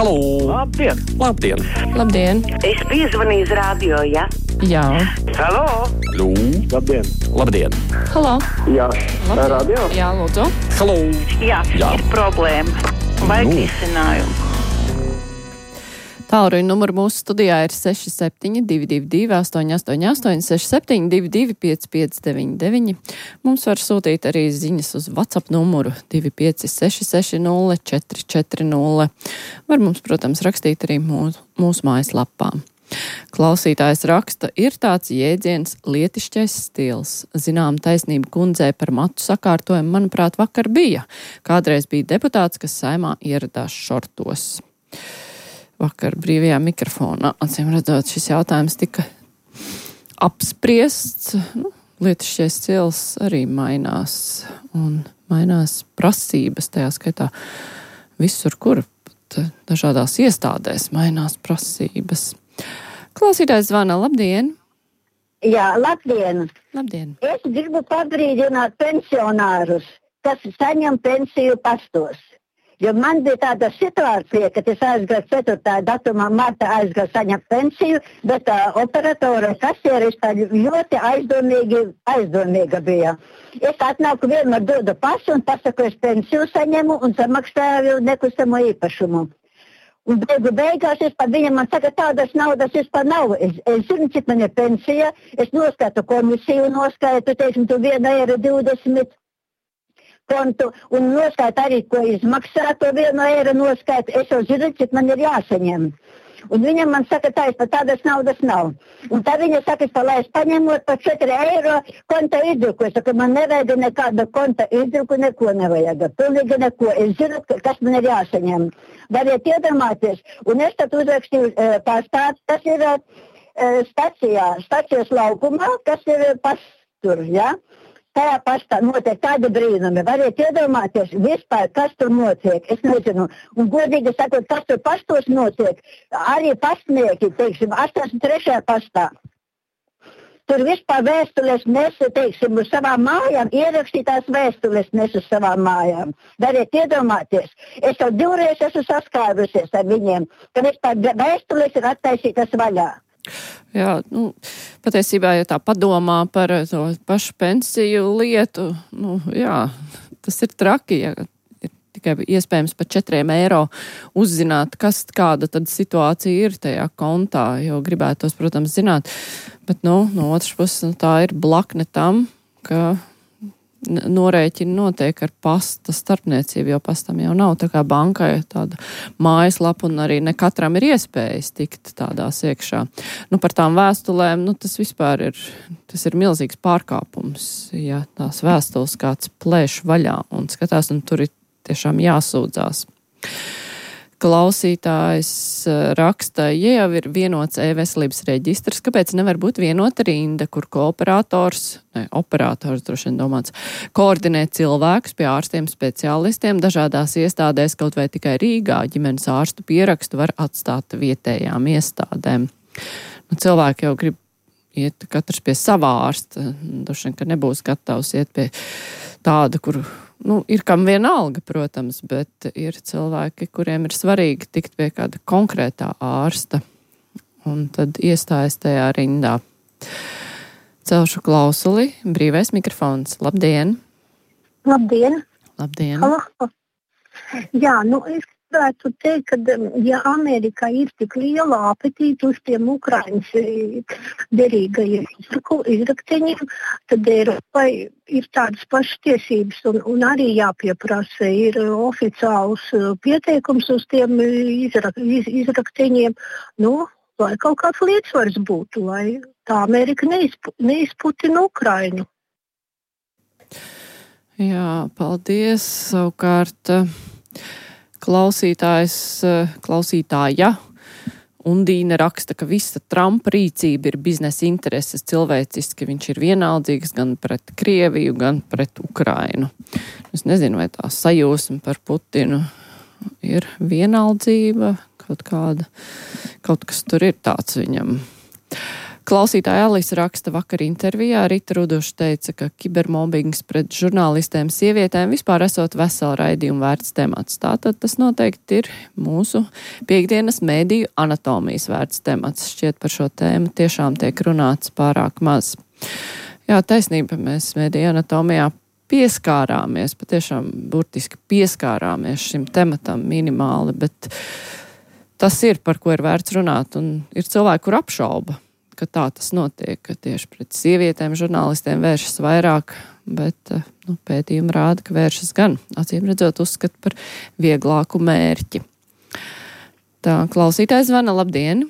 Halo! Labdien! Labdien! Labdien! Es piezvanīju uz radio, ja? Jā. Halo! Lū! Labdien! Labdien! Halo! Jā, Labdien. radio? Jā, lūdzu. Halo! Jā, Jā. ir problēma. Vajag risinājumu. Tālruņa numuru mūsu studijā ir 6722 888 6722 559. Mums var sūtīt arī ziņas uz WhatsApp numuru 256 440. Var mums, protams, rakstīt arī mūsu mājaslapā. Klausītājs raksta, ir tāds jēdziens lietišķais stils. Zinām, taisnība kundzei par matu sakārtojumu, manuprāt, vakar bija. Kādreiz bija deputāts, kas Saeimā ieradās šortos. Vakar brīvajā mikrofonā, acīm redzot, šis jautājums tika apspriests. Lietišķais stils arī mainās un mainās prasības, tajā skaitā visur, kur pat dažādās iestādēs mainās prasības. Klausītājs zvana, labdien! Jā, labdien! Labdien! Es gribu pabrīdināt pensionārus, kas saņem pensiju pastos. Jo man bija tāda situācija, ka es aizgāju 4. datumā, martā aizgāju saņemt pensiju, bet tā operatore kasieris tā ļoti aizdomīga bija. Es atnāku vienmēr dodu pasu un pasaku, es pensiju saņemu un samaksāju nekustamo īpašumu. Un beigās es par viņam man saka, tādas naudas vispār nav. Es zinu, cik man ir pensija, es noskatu komisiju, teiksim, tu 1,20 € kontu un noskait arī, ko izmaksā to 1 € noskait. Es jau zinu, cik man ir jāsaņem. Un viņam man saka, tādas naudas nav. Un tā viņa saka, es paņemot par 4 € konta izdruku. Es saku, man nevajag nekādu konta izdruku, neko nevajag. Pilnīgi neko. Es zinu, kas man ir jāsaņem. Variet iedomāties. Un es tad uzrakstīju pastāst, tas ir stācijas laukumā, kas ir pastur, ja? Tajā pastā notiek tādi brīnumi. Variet iedomāties vispār, kas tur notiek. Es nezinu. Un godīgi sakot, kas tur pastos notiek. Arī pastnieki, teiksim, 83. pastā. Tur vispār vēstules nesa, teiksim, uz savām mājām, ierakstītās vēstules nesa uz savām mājām. Variet iedomāties. Es jau 2 reizes esmu saskārusies ar viņiem, ka vispār vēstules ir attaisītas vaļā. Jā, patiesībā, ja tā padomā par to pašu pensiju lietu, jā, tas ir traki, ja ir tikai iespējams par 4 € uzzināt, kāda tad situācija ir tajā kontā, jo gribētos, protams, zināt, bet, no otras puses, tā ir blakne tam, ka norēķini notiek ar pasta starpniecību, jo pastam jau nav tā kā bankai tāda mājaslapa un arī ne katram ir iespējas tikt tādās iekšā. Par tām vēstulēm, tas vispār ir milzīgs pārkāpums, ja tās vēstules kāds plēš vaļā un skatās, un tur ir tiešām jāsūdzās. Klausītājs raksta, ja jau ir vienots e-veselības reģistrs, kāpēc nevar būt vienota rinda, kur operators droši vien domāts, koordinē cilvēkus pie ārstiem speciālistiem dažādās iestādēs, kaut vai tikai Rīgā ģimenes ārstu pierakstu var atstāt vietējām iestādēm. Cilvēki jau grib iet katrs pie savā ārsta, droši vien, ka nebūs gatavs iet pie tāda, kur ir kam vienalga, protams, bet ir cilvēki, kuriem ir svarīgi tikt pie kāda konkrētā ārsta un tad iestājas tajā rindā. Celšu klausuli, brīvais mikrofons. Labdien! Labdien! Labdien! Halo. Jā, es gribētu teikt, ka ja Amerikā ir tik liela apetīte uz tiem Ukrainas derīgajiem izrakteņiem, tad Eiropai ir tādas pašas tiesības un arī jāpieprasa ir oficiāls pieteikums uz tiem izrakteņiem, lai kaut kāds līdzsvars būtu, lai tā Amerika neizputina Ukrainu. Jā, paldies. Savukārt klausītāja Undīna raksta, ka visa Trumpa rīcība ir biznesa intereses cilvēciski. Viņš ir vienaldzīgs gan pret Krieviju, gan pret Ukrainu. Es nezinu, vai tā sajūsma par Putinu ir vienaldzība, kaut kas tur ir tāds viņam. Klausītāja Alisa raksta vakar intervijā. Rita Ruduša teica, ka kibermobbings pret žurnālistēm sievietēm vispār esot vesela raidījuma vērts temats. Tātad tas noteikti ir mūsu piekdienas mēdīju anatomijas vērts temats. Šķiet par šo tēmu tiešām tiek runāts pārāk maz. Jā, taisnība, mēs mēdīju anatomijā pieskārāmies, patiešām burtiski pieskārāmies šim tematam minimāli, bet tas ir, par ko ir vērts runāt, un ir cilvēki, kur apšauba, ka tā tas notiek, ka tieši pret sievietēm žurnālistiem vēršas vairāk, bet pētījumi rāda, ka vēršas gan, acīm redzot, uzskat par vieglāku mērķi. Tā, klausītājs zvana, labdien!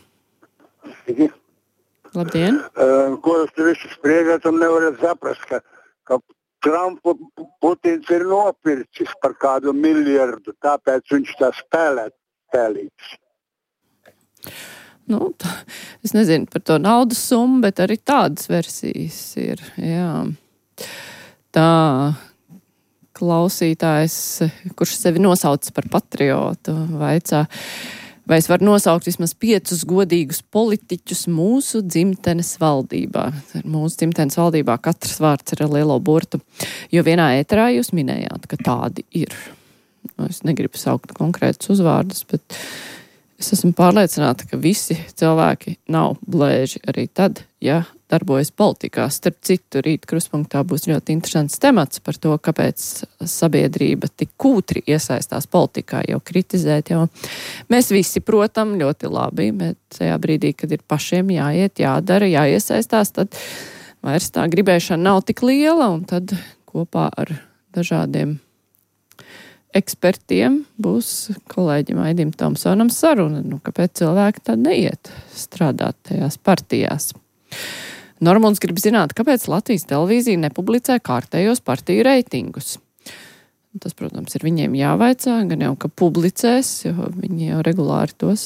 Labdien! Ko jūs te visi spriežat un nevarat saprast, ka Trumpu Putins ir nopircis par kādu miljardu, tāpēc viņš tā spēlē spēlītis. Es nezinu par to naudas summu, bet arī tādas versijas ir, jā. Tā klausītājs, kurš sevi nosauc par patriotu, vaicā, vai es varu nosaukt vismaz 5 godīgus politiķus mūsu dzimtenes valdībā. Mūsu dzimtenes valdībā katrs vārds ir ar lielo burtu, jo vienā ēterā jūs minējāt, ka tādi ir. Es negribu saukt konkrētus uzvārdus, bet es esmu pārliecināta, ka visi cilvēki nav blēži arī tad, ja darbojas politikā. Starp citu, rīt kruspunktā būs ļoti interesants temats par to, kāpēc sabiedrība tik kūtri iesaistās politikā, jau kritizēt, jau mēs visi, protam, ļoti labi, bet tajā brīdī, kad ir pašiem jāiet, jādara, jāiesaistās, tad vairs tā gribēšana nav tik liela, un tad kopā ar dažādiem ekspertiem būs kolēģim Aidim Tomsonam saruna, kāpēc cilvēki tad neiet strādāt tajās partijās. Normunds grib zināt, kāpēc Latvijas televīzija nepublicē kārtējos partiju reitingus. Tas, protams, ir viņiem jāvaicā, gan jau, ka publicēs, jo viņi jau regulāri tos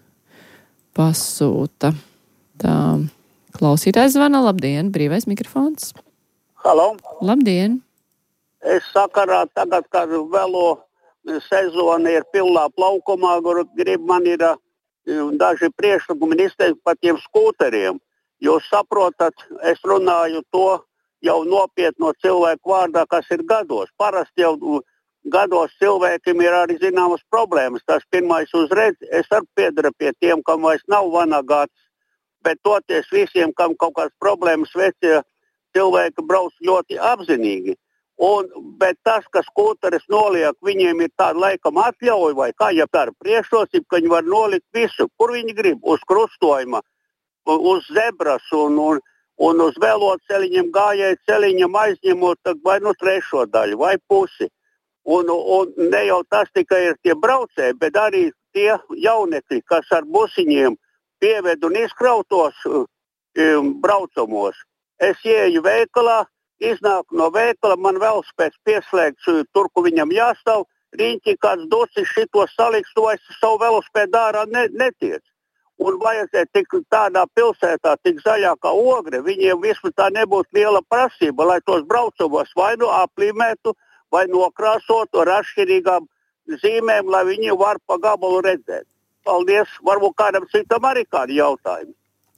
pasūta. Tā, klausītājs zvana, labdien, brīvais mikrofons. Halo? Labdien! Es sakarā tagad, kad velo sezona ir pilnā plaukumā, man ir daži priekšlikumi izteikt par tiem skūteriem. Jūs saprotat, es runāju to jau nopietno cilvēku vārdā, kas ir gados. Parasti jau gados cilvēkiem ir arī zināmas problēmas. Tas pirmais uzreiz, es arī piedaru pie tiem, kam vairs nav vanagāts, bet toties visiem, kam kaut kādas problēmas vecie cilvēki brauc ļoti apzinīgi. Bet tas, kas skūteris noliek, viņiem ir tāda laikam atļauja vai kā, ja tā ir priekšrocība, ka viņi var nolikt visu, kur viņi grib, uz krustojuma, uz zebras un uz veloceļiem, gājēju ceļiem aizņemot vai trešo daļu vai pusi. Un ne jau tas tikai ir tie braucēji, bet arī tie jaunekļi, kas ar busiņiem pieved un izkrautos braucamos. Es ieju veikalā, iznāku no veikala, man velospēds pieslēgts tur, kur viņam jāstāv, riņķi kāds docis šito saliks, to es savu velospēdu ārā netiec. Un vajadzētu tik tādā pilsētā, tik zaļā kā Ogre, viņiem vismaz tā nebūtu liela prasība, lai tos braucamos vai aplīmētu, vai nokrāsotu ar atšķirīgām zīmēm, lai viņi var pa gabalu redzēt. Paldies, varbūt kādam citam arī kādi jautājumi.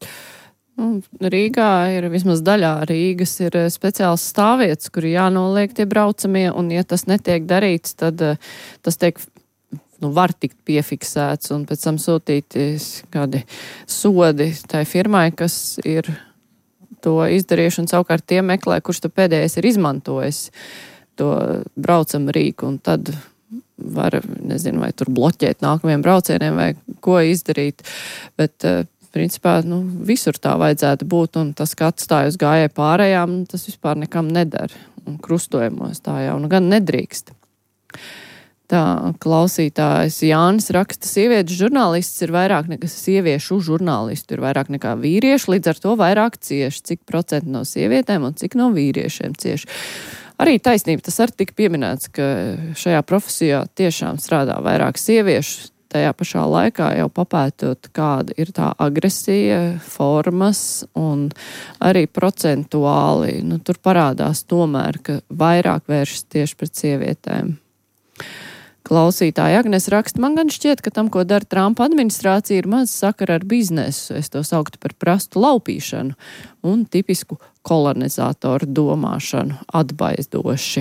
Rīgā ir vismaz daļā Rīgas ir speciāls stāvvietas, kur jānoliek tie braucamie, un ja tas netiek darīts, tad tas tiek var tikt piefiksēts un pēc tam sūtīties kādi sodi tai firmai, kas ir to izdarījuši, un savukārt tie meklē, kurš to pēdējais ir izmantojis to braucamu rīku, un tad var, nezinu, vai tur bloķēt nākamajiem braucieniem vai ko izdarīt, bet principā, visur tā vajadzētu būt, un tas, ka atstāj uz gājēju pārējām, tas vispār nekam nedara, un krustojumos tā jau gan nedrīkst. Tā klausītājs Jānis raksta, sievietes žurnālists ir vairāk nekā sieviešu žurnālistu, ir vairāk nekā vīriešu, līdz ar to vairāk cieši, cik procenti no sievietēm un cik no vīriešiem cieši. Arī taisnība, tas arī tika pieminēts, ka šajā profesijā tiešām strādā vairāk sieviešu, tajā pašā laikā jau papētot, kāda ir tā agresija, formas un arī procentuāli, tur parādās tomēr, ka vairāk vēršas tieši pret sievietēm. Klausītāja Agnes raksta, man gan šķiet, ka tam, ko dara Trumpa administrācija, ir maz sakara ar biznesu. Es to sauktu par prastu laupīšanu un tipisku kolonizatoru domāšanu atbaizdoši.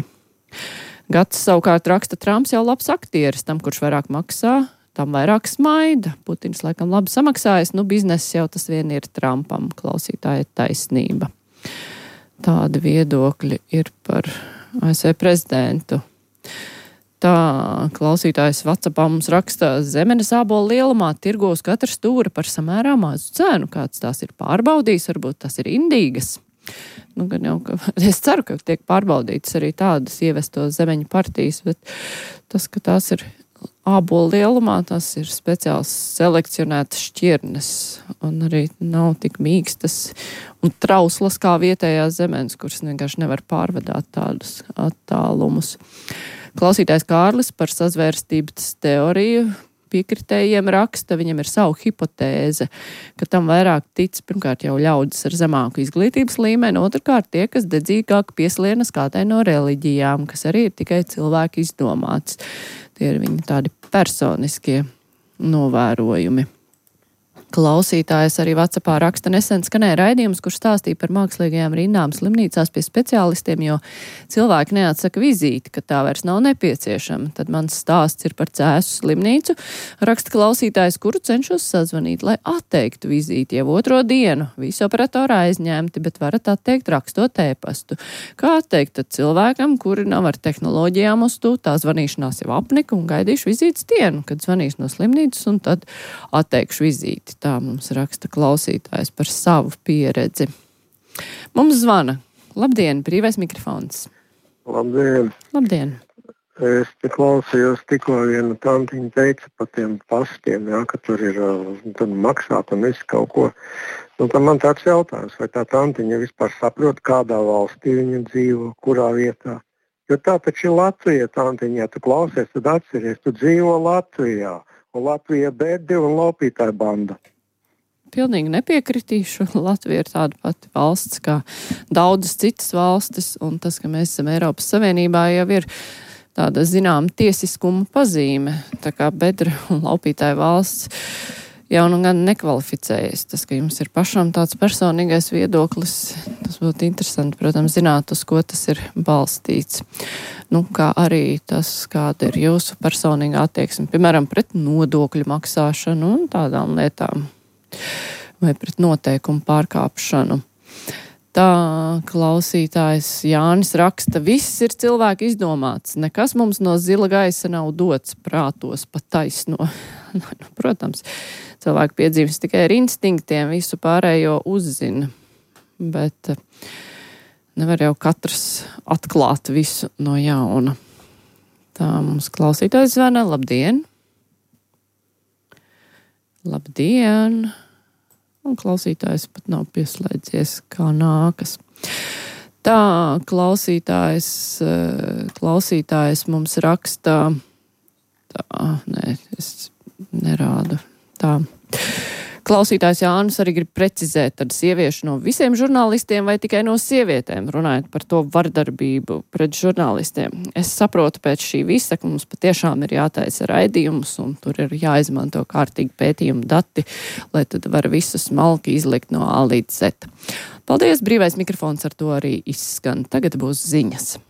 Gats savukārt raksta, Trumps jau labs aktieris, tam, kurš vairāk maksā, tam vairāk smaida. Putins laikam labi samaksājas, bizness jau tas vien ir Trumpam. Klausītāja taisnība. Tādi viedokļi ir par ASV prezidentu. Tā klausītājs WhatsAppā mums raksta, zemenes ābolu lielumā tirgos katra stūra par samērā mazu cenu. Kāds tās ir pārbaudījis, varbūt tas ir indīgas. Gan jau, es ceru, ka tiek pārbaudītas arī tādas ievesto zemeņu partijas, bet tas, ka tās ir ābolu lielumā, tas ir speciāls selekcionētas šķirnes un arī nav tik mīkstas un trauslas kā vietējās zemenes, kuras vienkārši nevar pārvadāt tādus attālumus. Klausītājs Kārlis par sazvērstības teoriju piekritējiem raksta, viņam ir savu hipotēze, ka tam vairāk tic pirmkārt jau ļaudis ar zemāku izglītības līmeni, otrkārt tie, kas dedzīgāk pieslienas kādai no reliģijām, kas arī ir tikai cilvēki izdomāts. Tie ir viņa tādi personiskie novērojumi. Klausītājs arī WhatsAppā raksta, nesen skanēja raidījums, kurš stāstīja par mākslīgajām rindām slimnīcās pie speciālistiem, jo cilvēki neatsaka vizīti, ka tā vairs nav nepieciešama. Tad mans stāsts ir par Cēsu slimnīcu. Raksta klausītājs, kuru cenšos sazvanīt, lai atteiktu vizīti jau otro dienu. Visi operatori aizņemti, bet varat atteikt rakstot ēpastu. Kā atteikt tad cilvēkam, kuri nav ar tehnoloģijām uz to, tā zvanīšanās jau apnika un gaidīšu vizītes dienu, kad zvanīšu no slimnīcas un tad atteikšu vizīti. Tā mums raksta klausītājs par savu pieredzi. Mums zvana. Labdien, brīvais mikrofons. Labdien. Labdien. Es te klausījos, tikko viena tantiņa teica par tiem pastiem, ka tur ir maksāt un visu kaut ko. Tad man tāds jautājums, vai tā tantiņa vispār saprot, kādā valstī viņa dzīvo, kurā vietā. Jo tā taču ir Latvija, tantiņa, ja tu klausies, tad atceries, tu dzīvo Latvijā. Un Latvija bēdi un laupītāja banda. Pilnīgi nepiekritīšu. Latvija ir tāda pati valsts kā daudzas citas valstis, un tas, ka mēs esam Eiropas Savienībā, jau ir tāda zinām tiesiskuma pazīme. Tā kā bedra un laupītāja valsts jau gan nekvalificējas. Tas, ka jums ir pašam tāds personīgais viedoklis, tas būtu interesanti, protams, zināt, uz ko tas ir balstīts. Kā arī tas, kāda ir jūsu personīgā attieksme, piemēram, pret nodokļu maksāšanu un tādām lietām, vai pret noteikumu pārkāpšanu. Tā klausītājs Jānis raksta, viss ir cilvēki izdomāts, nekas mums no zila gaisa nav dots prātos pa taisno. Protams, cilvēki piedzīves tikai ar instinktiem, visu pārējo uzzina, bet nevar jau katrs atklāt visu no jauna. Tā mums klausītājs zvana. Labdien! Labdien! Un klausītājs pat nav pieslēdzies, kā nākas. Tā klausītājs mums raksta. Es nerādu. Tā. Klausītājs Jānis arī grib precizēt, tad sieviešu no visiem žurnālistiem vai tikai no sievietēm, runājot par to vardarbību pret žurnālistiem. Es saprotu pēc šī visa, ka mums patiešām ir jātaisa raidījumus un tur ir jāizmanto kārtīgi pētījumu dati, lai tad var visu smalki izlikt no A līdz Z. Paldies, brīvais mikrofons ar to arī izskan. Tagad būs ziņas.